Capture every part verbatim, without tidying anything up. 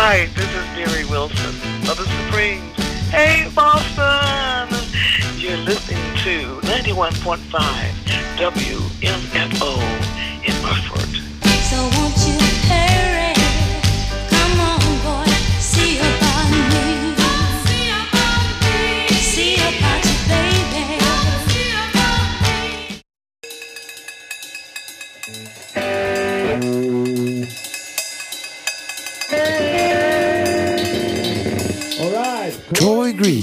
right, this is Mary Wilson of the Supremes. Hey, Boston! You're listening to ninety-one point five W M F O in Burford. So won't you hurry? Come on, boy, see about me. See about me. See about you, baby. See about me. All right, Troy Green.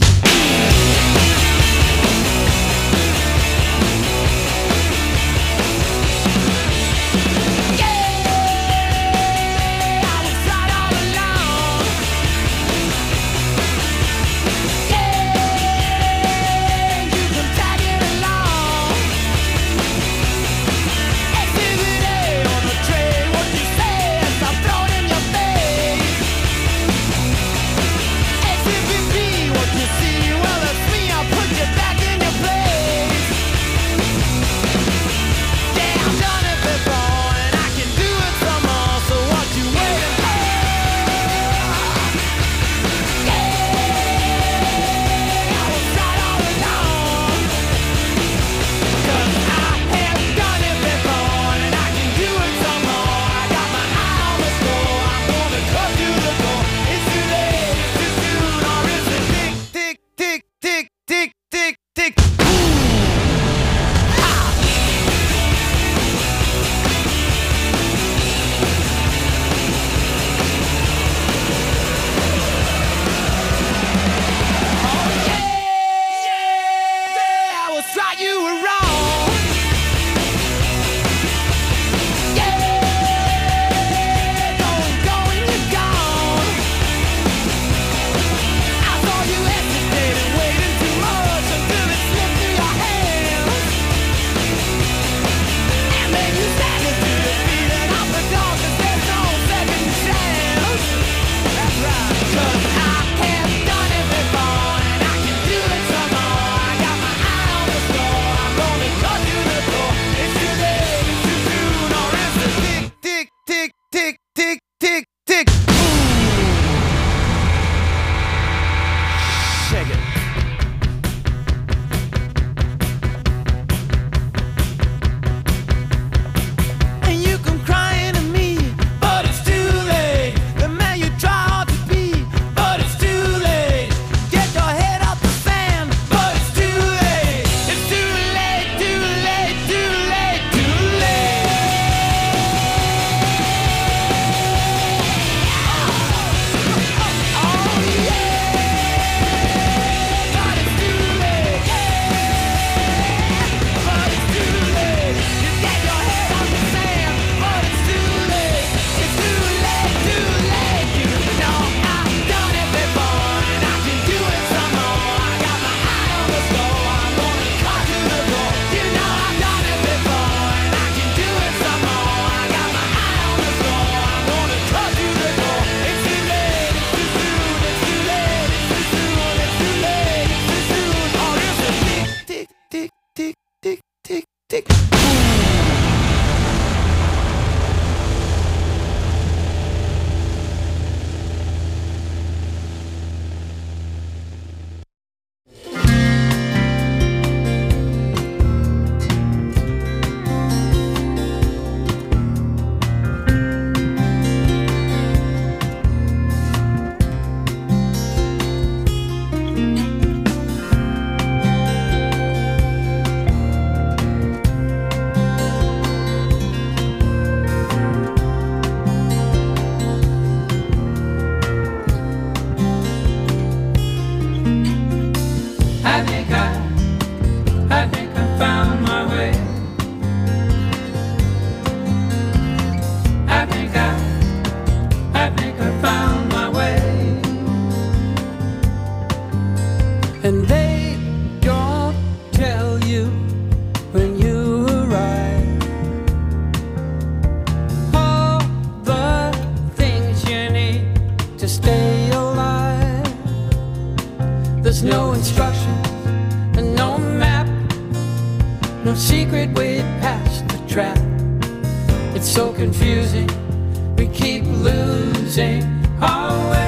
secret way past the trap. It's so confusing, we keep losing our way.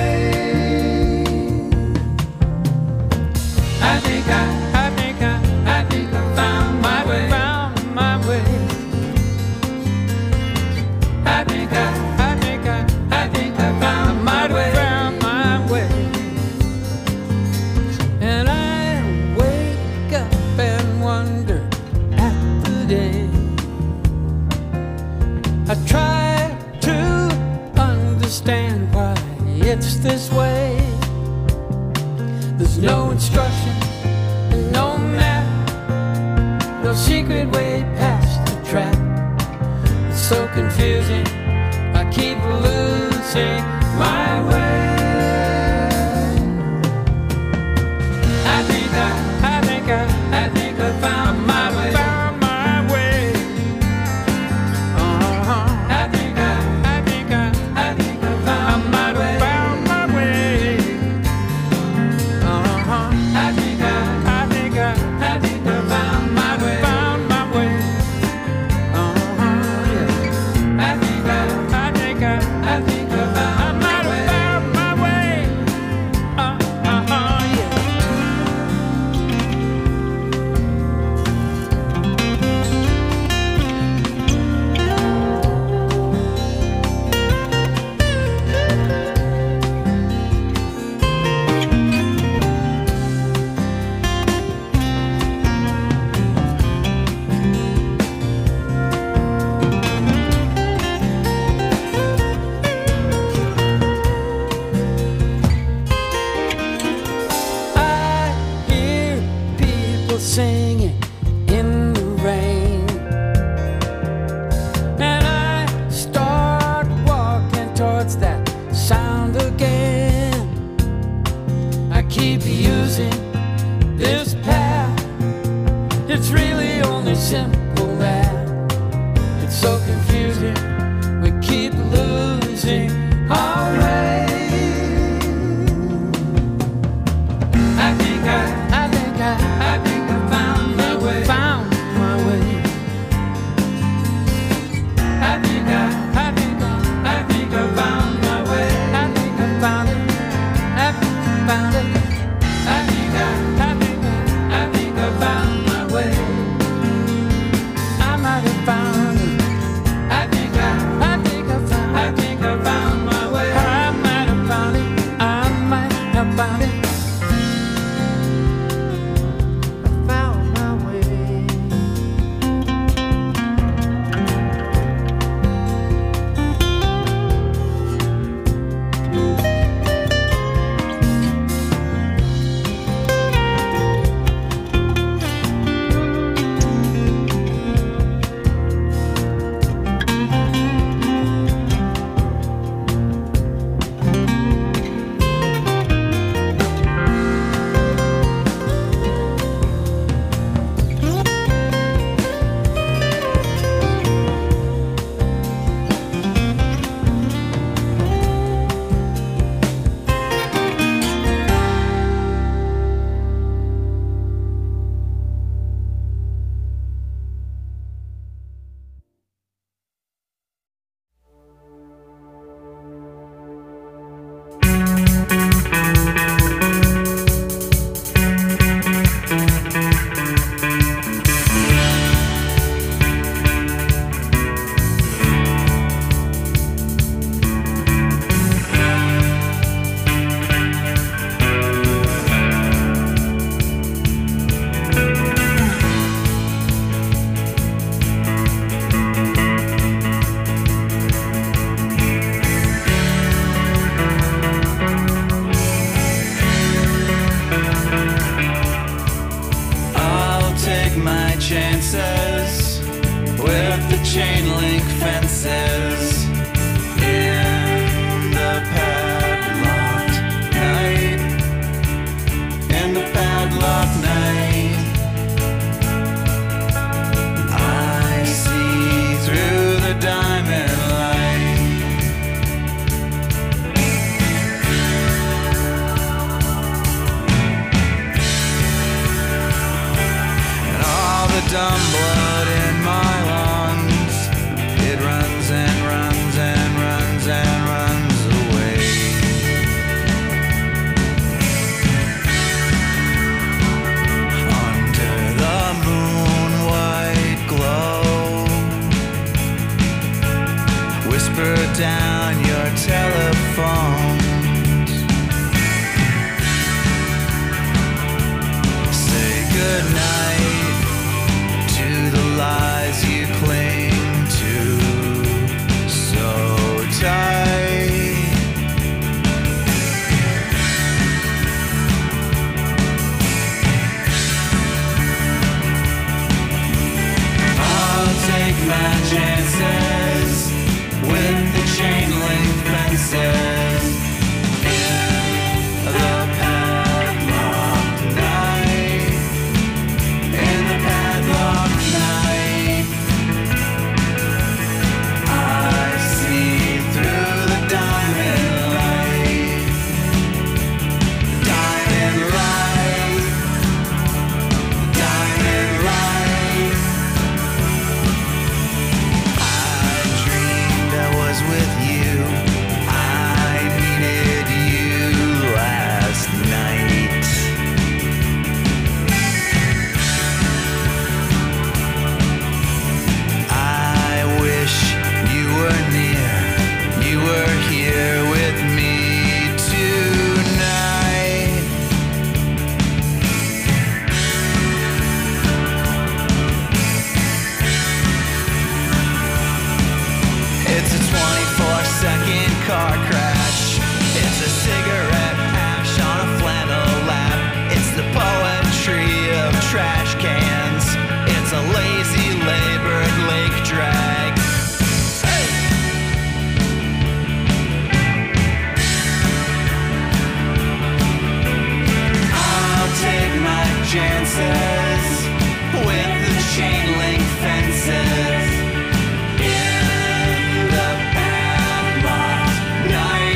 understand why it's this way. There's no instruction and no map, no secret way past the trap. It's so confusing, I keep losing my way. I think I, I think I, I think I found my way. Found my way. Uh-huh. I think I, I think I, I think I found my way. Found my way. Uh-huh. I think I, I think I, I think I found my way. Found my way. Uh-huh. Yeah. I think I, I think I, I think I found my way. Found my way. Uh-huh. Yeah. I hear people singing in the rain, and I start walking towards that sound again. I keep using this path, it's really only simple math. It's so confusing, we keep losing our way. I think I, I think I, I think I found my way. Found my way. I think I, I think I, I think I found my way. I think I found it. I think I found it. I think I, I think I, I think I found my way. I might have found it. I think I, I think I found. I think I found my way. I might have found it. I might have found it. Found my way. car crash. It's a cigarette ash on a flannel lap. It's the poetry of trash cans. It's a lazy labored lake drag. Hey! I'll take my chances with the chain link fences in the padlocked night.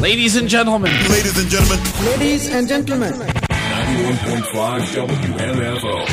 Ladies and gentlemen. Ladies and gentlemen. Ladies and gentlemen. ninety-one point five W M F O.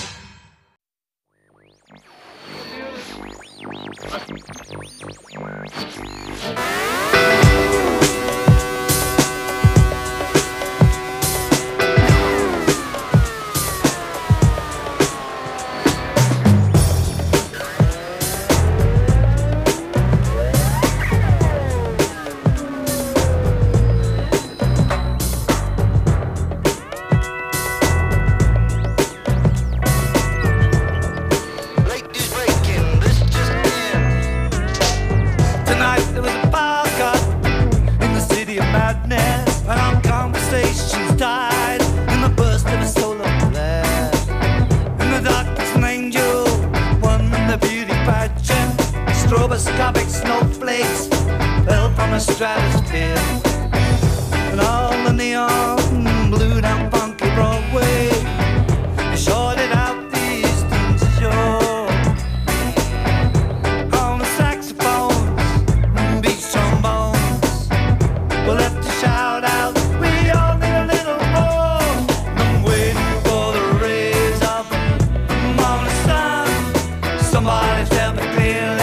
Stroboscopic snowflakes fell from a stratosphere, and all the neon blew down funky Broadway. They shorted out the eastern shore. On the saxophones and beat trombones were left to shout out, "We all need a little more." I'm waiting for the rays of the morning sun. Somebody tell me clearly.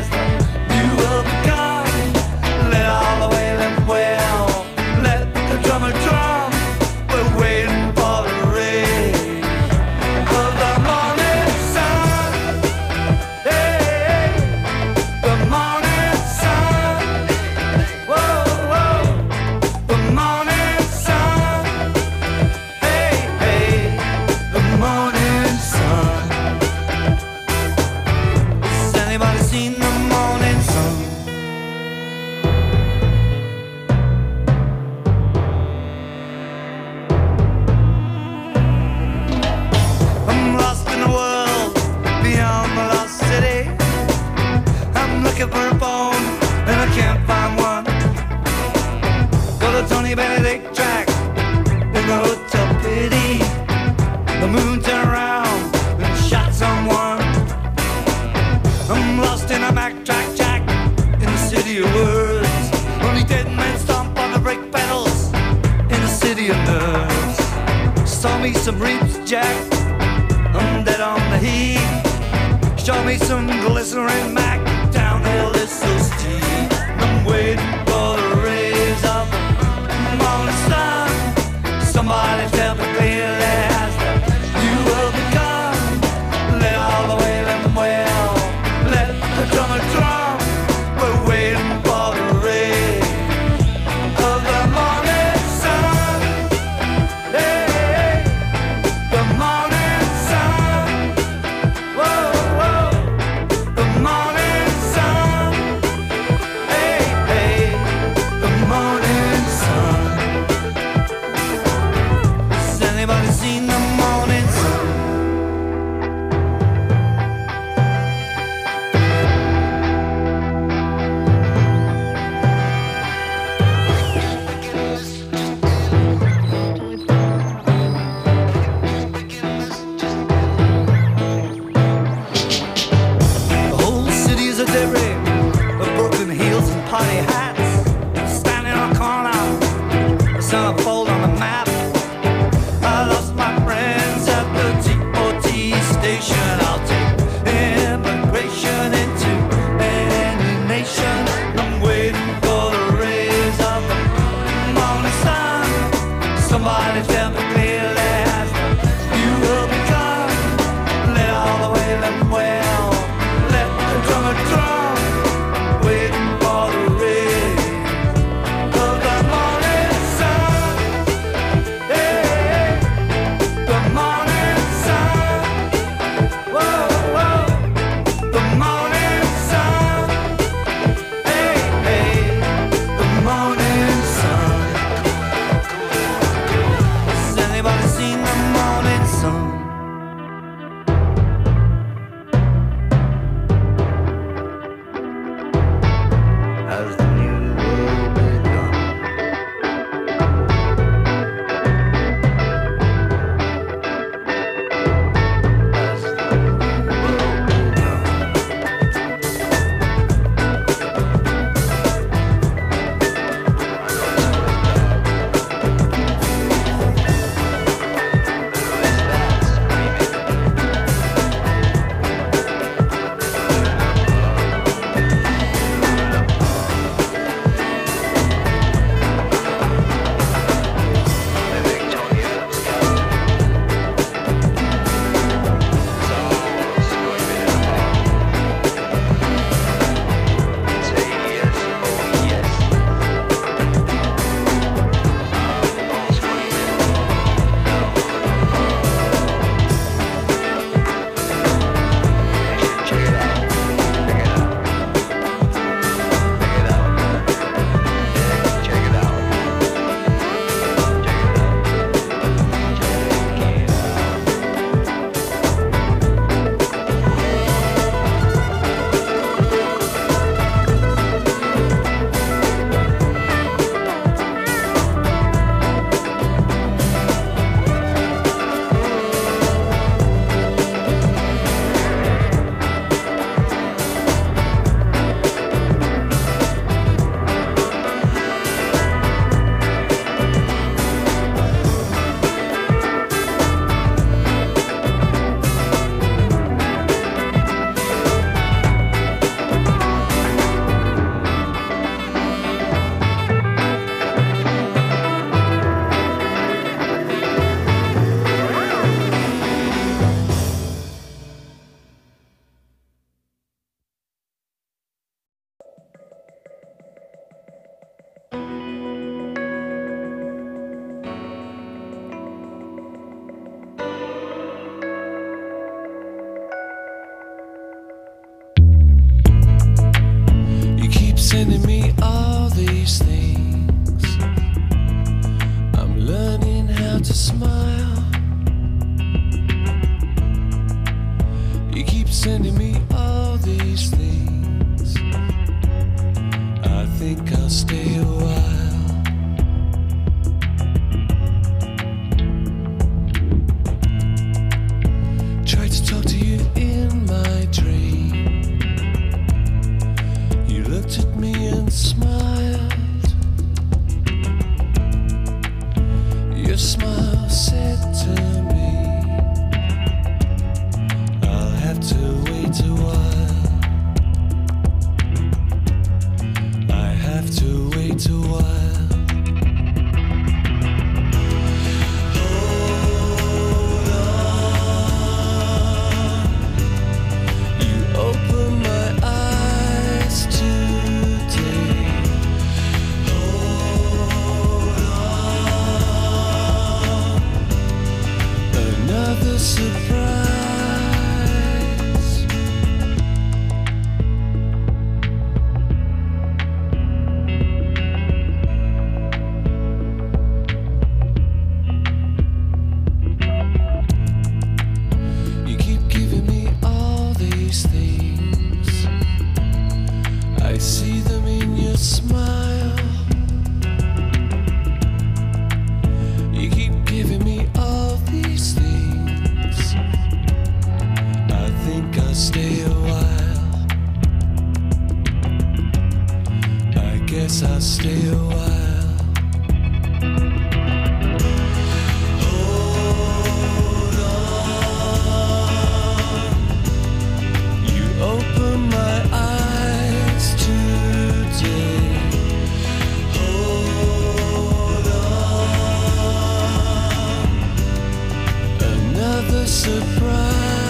For a phone, and I can't find one. Got a Tony Benedict track in the hotel pity. The moon turned around and shot someone. I'm lost in a backtrack jack in the city of words. Only dead men stomp on the brake pedals in the city of nerves. Saw me some reaps, Jack. I'm dead on the heat. Show me some glycerin Mac. Downhill is so steep. I'm waiting for the rays of the morning sun. Somebody tell me clearly as you will become. Let all the way them well. Let the drummer drum. We're waiting for the rays of the morning sun. Hey, the morning sun. Whoa, whoa, the morning sun. Hey, hey, the morning sun. these things. I'm learning how to smile. You keep sending me all these things. I think I'll stay a while. Tried to talk to you in my dream. You looked at me and smiled. Your smile said to me, I'll have to wait a while. I have to wait a while. Hold on. You open my eyes today. Hold on. Another surprise. You keep giving me all these things. I see them in your smile. You keep giving me all these things. I think I'll stay a while. I guess I'll stay a while. Hold on. You open my eyes today. Hold on. Another surprise.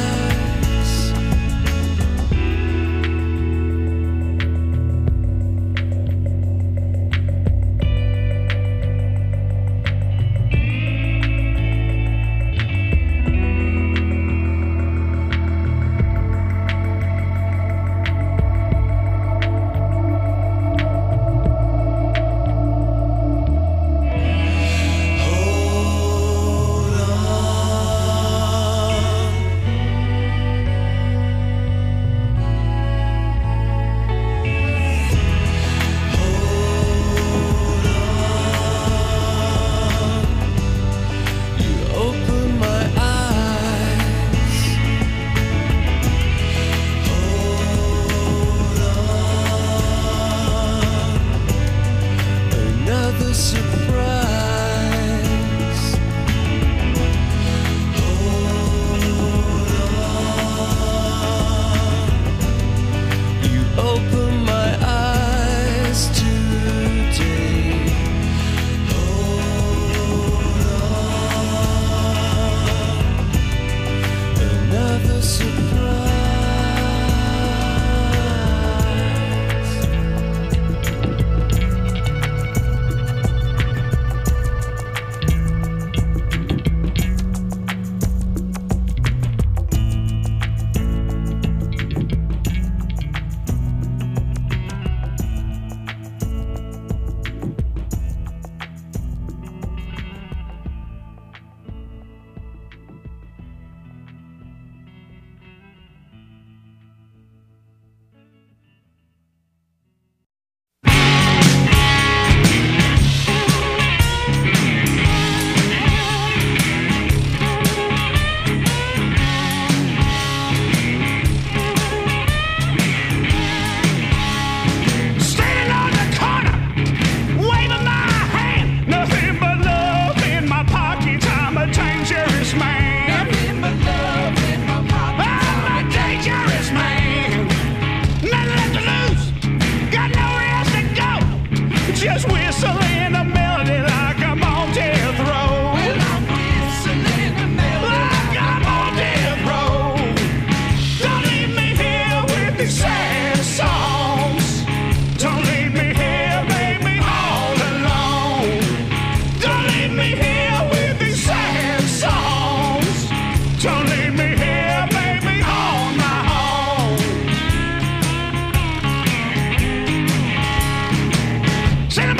Hold on. Hold on. You open my eyes. Hold on. Another surprise. Hold on. You open my eyes today. Hold on. Another surprise. Standing on the corner, waving my hand. Nothing but love in my pocket. I'm a dangerous man. Nothing but love in my pocket. I'm a dangerous man. Nothing left to lose. Got nowhere else to go. Just whistling a melody like I'm on death row. Well, I'm whistling a melody like I'm on death row. Don't leave me here with these sad songs. Don't leave me here, make me all alone. Don't leave me here with these sad songs. Don't leave me here, make me on my own. Said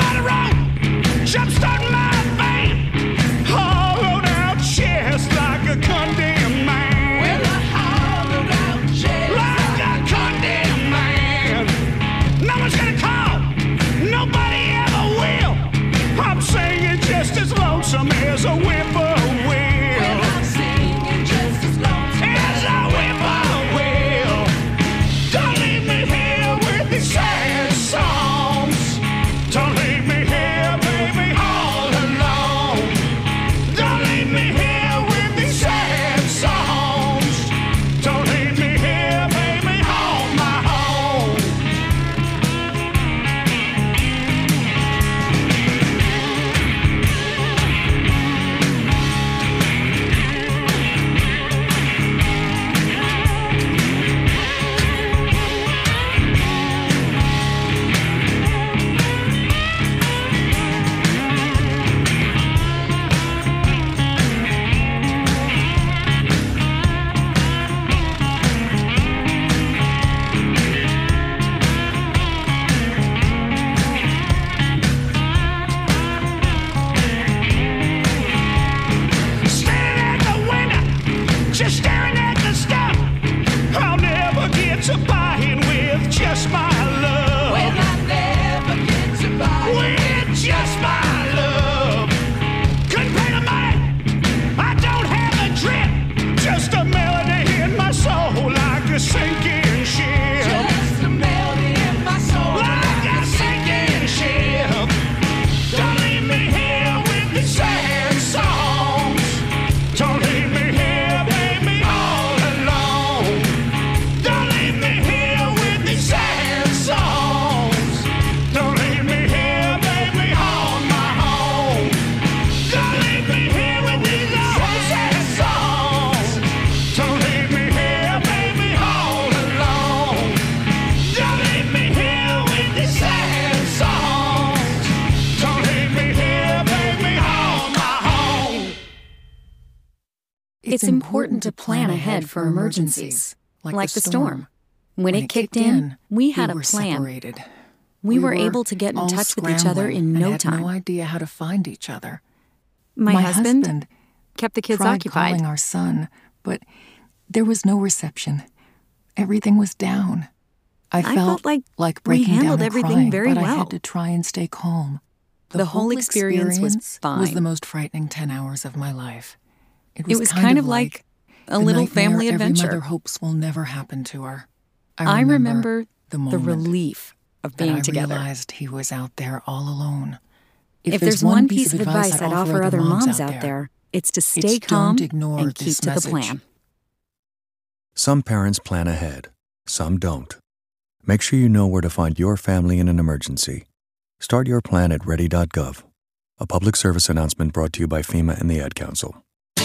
It's important to plan ahead for emergencies, like the storm. When it kicked in, we had a plan. We were able to get in touch with each other in no time. No idea how to find each other. My husband kept the kids tried occupied. calling our son, but there was no reception. Everything was down. I, I felt, felt like like we breaking handled down and everything crying, very but I well. had to try and stay calm. The whole experience was fine. was the most frightening ten hours of my life. It was, It was kind of like a the little nightmare family every adventure. mother hopes will never happen to her. I remember the the moment relief of that being I together. realized he was out there all alone. If, there's one piece of advice I'd offer other moms out there, it's to stay it's calm don't ignore and this keep to the message. plan. Some parents plan ahead, some don't. Make sure you know where to find your family in an emergency. Start your plan at ready dot gov. A public service announcement brought to you by FEMA and the Ad Council.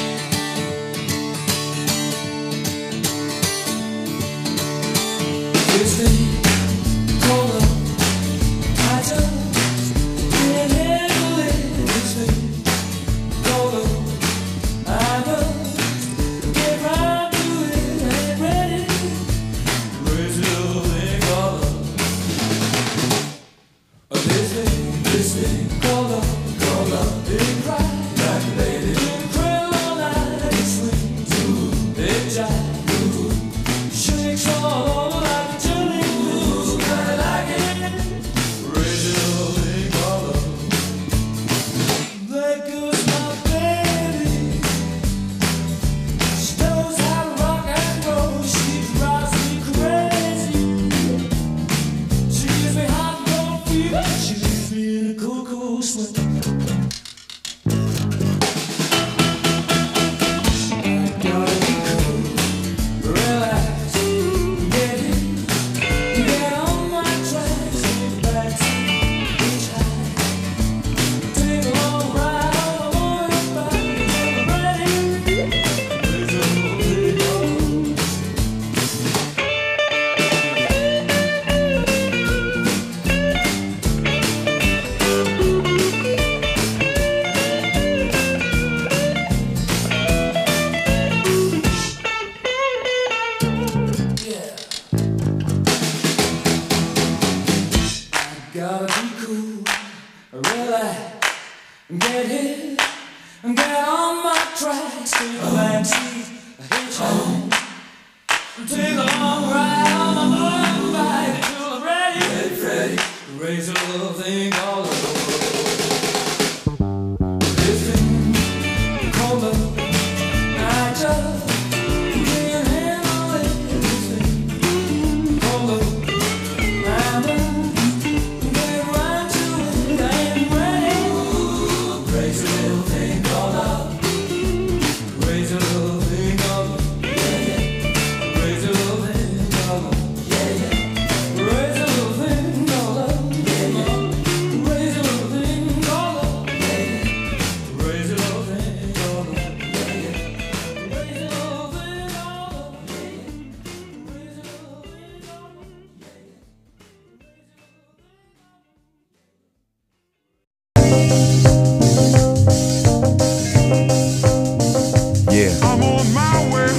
I'm on my way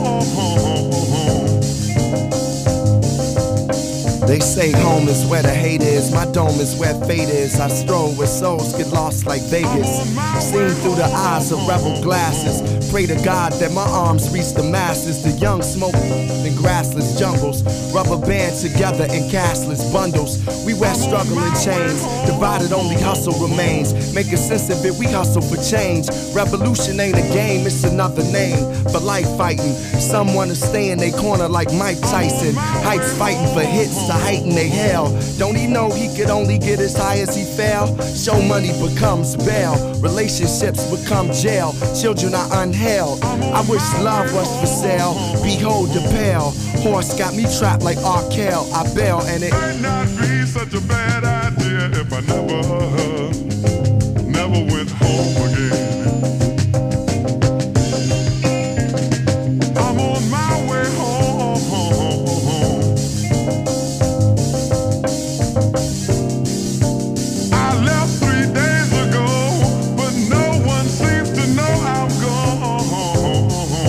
home. They say home is where the hate is. My dome is where fate is. I stroll where souls get lost like Vegas. Seen through the eyes of rebel glasses. Pray to God that my arms reach the masses. The young smoke in grassless jungles. Rubber band together in cashless bundles. We wear struggle in chains. Divided only hustle remains. Making sense of it, we hustle for change. Revolution ain't a game, it's another name for life fighting. Some wanna stay in their corner like Mike Tyson. Hypes fighting for hits to heighten they hell. Don't he know he could only get as high as he fell? Show money becomes bail. Relationships become jail. Children are unheld. I wish love was for sale. Behold the pale. Horse got me trapped like R. Kell. I bail and it Might not be such a bad idea if I never, never went home again. I'm on my way home. I left three days ago, but no one seems to know I'm gone.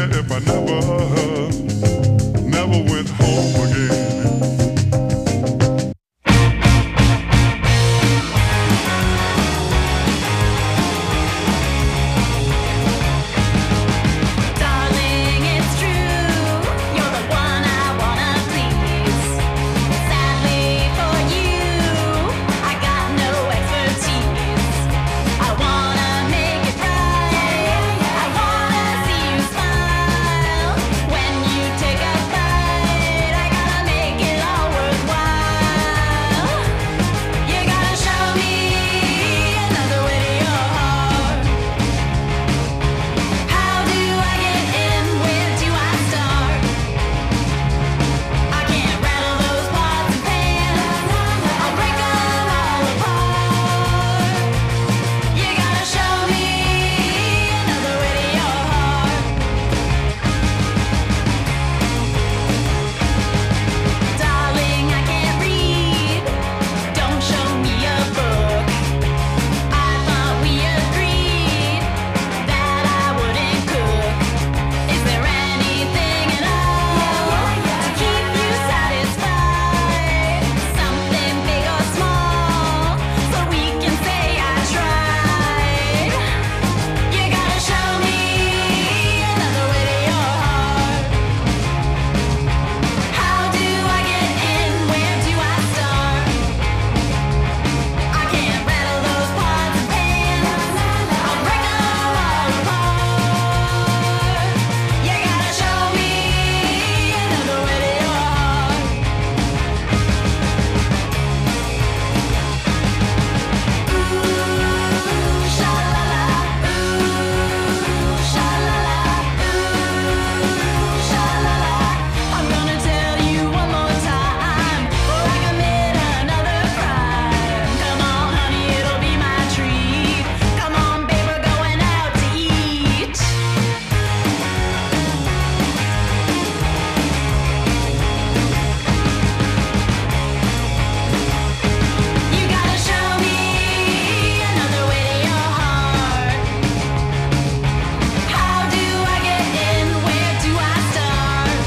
if I never, never went home again. Darling, it's true. You're the one I wanna please. Sadly for you, I got no expertise. I wanna make it right. I wanna see you smile when you take a bite. I gotta make it all worthwhile. You gotta show me another way to your heart. How do I get in? Where do I start? I can't rattle those pots and pans. I'll break 'em all apart. You gotta show me another way to your heart. Darling, I can't read. Don't show me a book. I thought we agreed that I wouldn't cook. Is there anything at all to keep you satisfied? Something big or small, so we can say I tried. You gotta show me another way to your heart. How do I get in? Where do I start? I can't rattle those pots and pans. I'll break 'em all apart. You gotta show me another way to your heart. Ooh, sha-la-la, ooh, sha-la-la, ooh, sha-la-la. I'm gonna tell you one more time before I commit another crime. Come on, honey, it'll be my treat. Come on, babe, we're going out to eat. You gotta show me another way to your heart. How do I get in? Where do I start?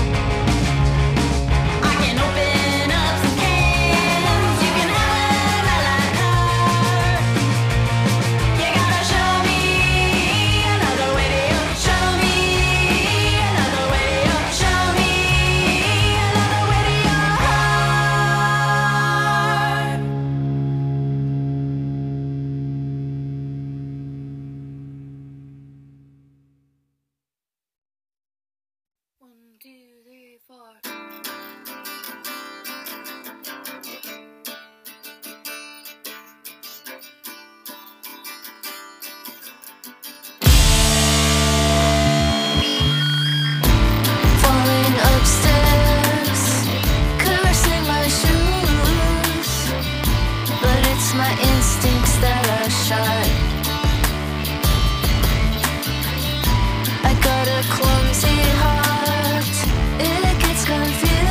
I can open up some cans. You can have 'em a la carte. You gotta show me another way to your. Show me another way to your. Show me another way to your heart. One, two, three, four. Falling upstairs, cursing my shoes, but it's my instincts that are sharp. I got a clumsy heart, it gets confused.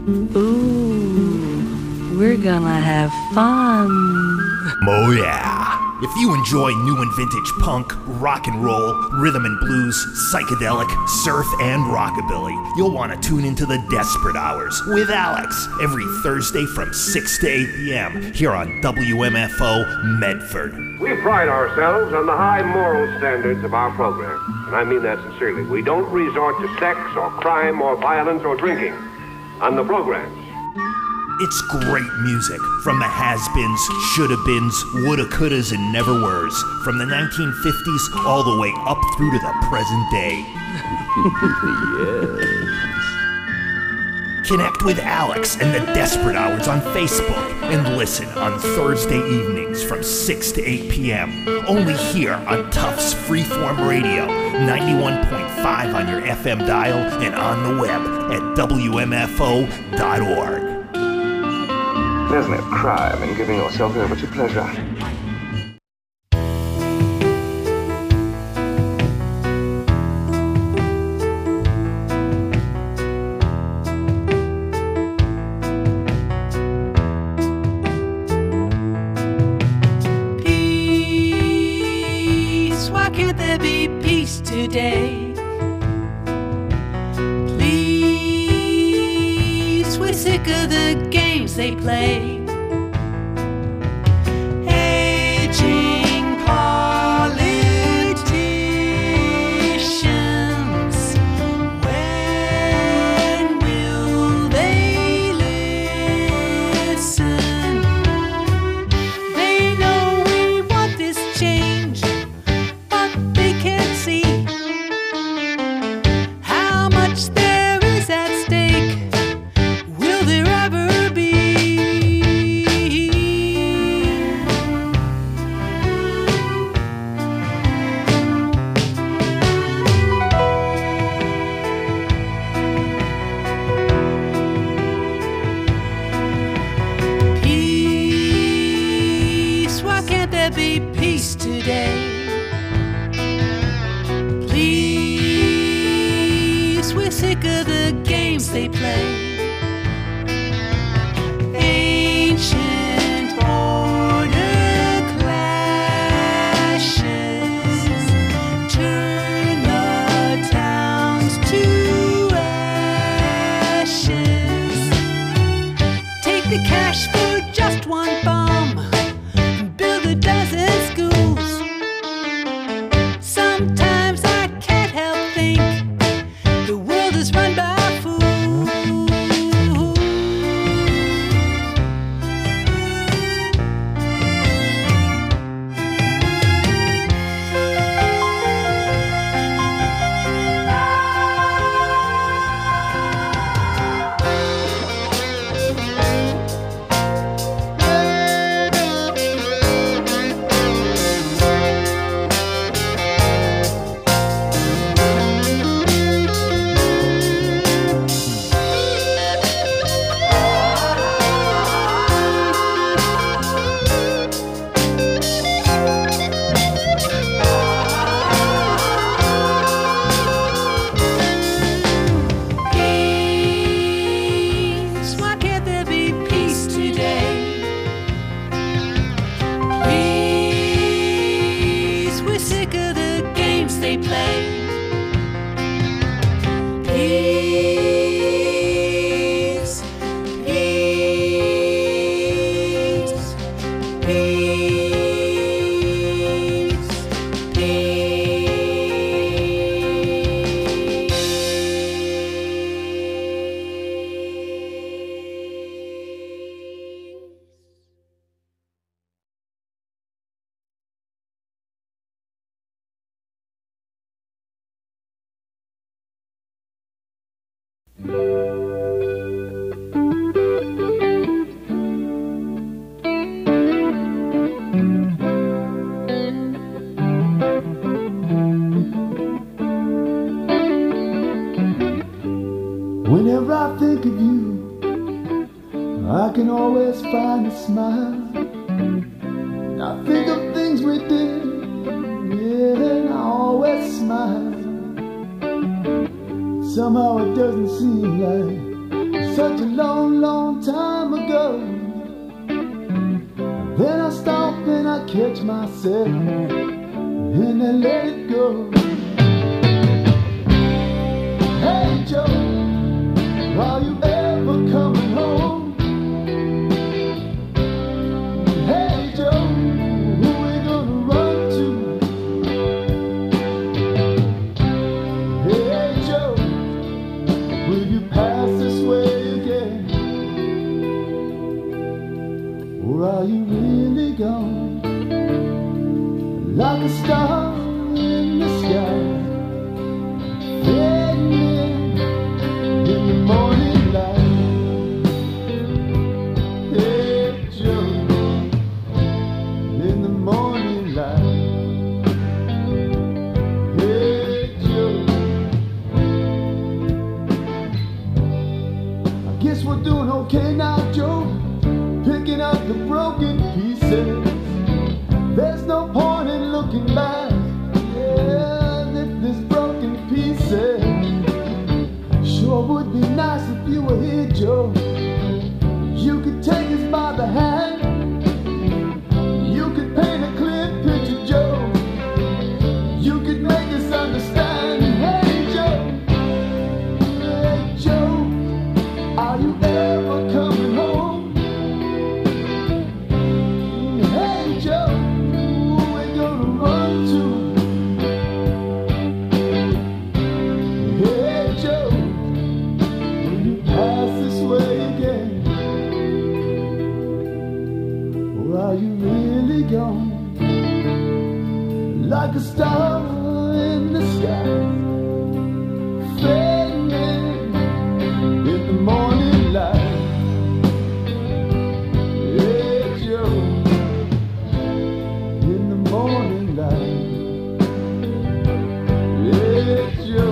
Ooh, we're gonna have fun. Oh yeah. If you enjoy new and vintage punk, rock and roll, rhythm and blues, psychedelic, surf, and rockabilly, you'll want to tune into the Desperate Hours with Alex every Thursday from six to eight p.m. here on W M F O Medford. We pride ourselves on the high moral standards of our program, and I mean that sincerely. We don't resort to sex or crime or violence or drinking on the programs. It's great music from the has-beens, shoulda-beens, woulda-couldas, and never-weres, from the nineteen fifties all the way up through to the present day. Yes. Connect with Alex and the Desperate Hours on Facebook and listen on Thursday evenings from six to eight p.m. only here on Tufts Freeform Radio, ninety-one point five on your F M dial and on the web at W M F O dot org. There's no crime in giving yourself over to pleasure. Peace, why can't there be peace today? Please, we're sick of the games they play. Aging politicians, when will they listen? They know we want this change, but they can't see how much there is at stake. Will there ever be? Peace, why can't there be peace today? Please, we're sick of the games they play. Ancient order clashes, turn the towns to ashes. Take the cash for just one bomb, build a dozen schools. Sometimes I can't help think the world is run by fools. Peace, why can't there be peace today? Please, we're sick of the games they play. Peace, peace, peace, Whenever I think of you, I can always find a smile. I think of things we did, yeah, and I always smile. Somehow it doesn't seem like such a long, long time ago. Then I stop and I catch myself and I let it go. Hey Joe, are you ever coming home? Hey Joe, who we gonna run to? Hey Joe, will you pass this way again? Or are you really gone? Like a star in the sky, fading in, in the morning light. Hey Joe, in the morning light. Hey Joe, I guess we're doing okay now, Joe. Picking up the broken pieces. There's no point in looking back. Yeah, this, this broken pieces. Sure would be nice if you were here, Joe. You could take us by the hand. You could paint a clear picture, Joe. You could make us understand. Hey Joe, hey Joe, are you ever coming home? Hey Joe, who we gonna run to? Hey Joe, will you pass this way again? Or are you really gone? Like a star in the sky, fading in, in the morning light. Hey Joe, in the morning light. Yeah, Joe.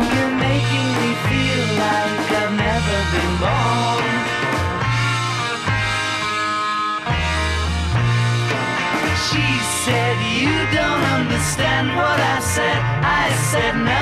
You're making me feel like I've never been born. She said, you don't understand what I said. I said, no,